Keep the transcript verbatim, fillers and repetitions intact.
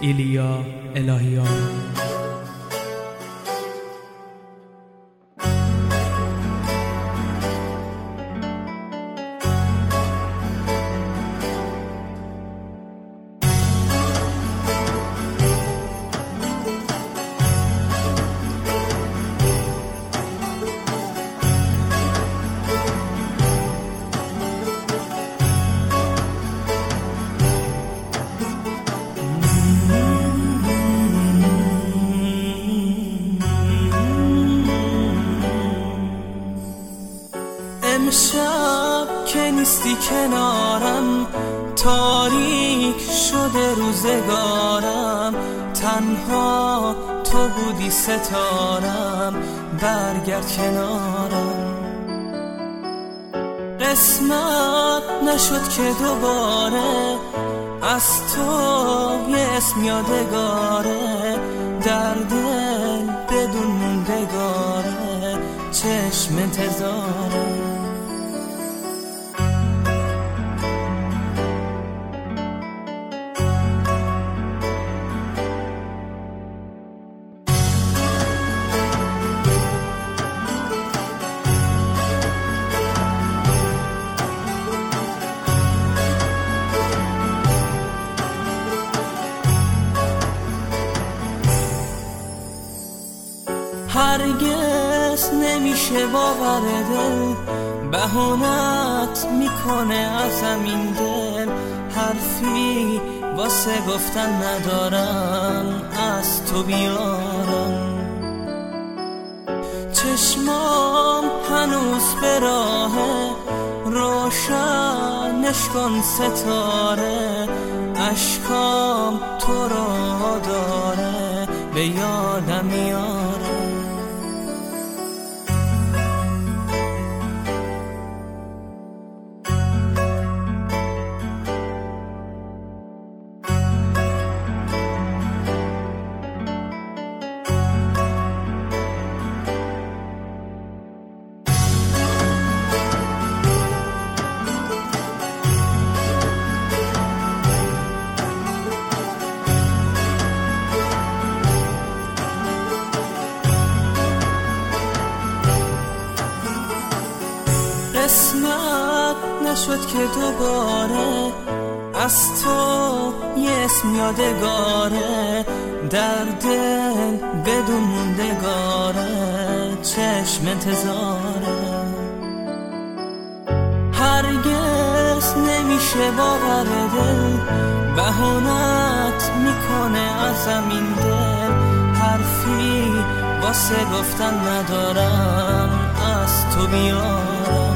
ایلیا الهیان. امشب که نیستی کنارم، تاریک شده روزگارم، تنها تو بودی ستارم، برگرد کنارم. قسمت نشد که دوباره از تو یه اسم یادگاره، در دل بدون موندگاره، چشم انتظاره. هرگز نمیشه باور دل، بهونت میکنه از این دل، حرفی واسه گفتن ندارم از تو بیارم. چشمام هنوز به راهه، روشنش کن ستاره، اشکام تو رو داره به یادم میاره. قسمت نشد که دوباره از تو یه اسم یادگاره، در دل بدون موندگاره، چشم انتظاره. هرگز نمیشه باور دل، بهونت میکنه از این دل، حرفی واسه گفتن ندارم از تو بیارم.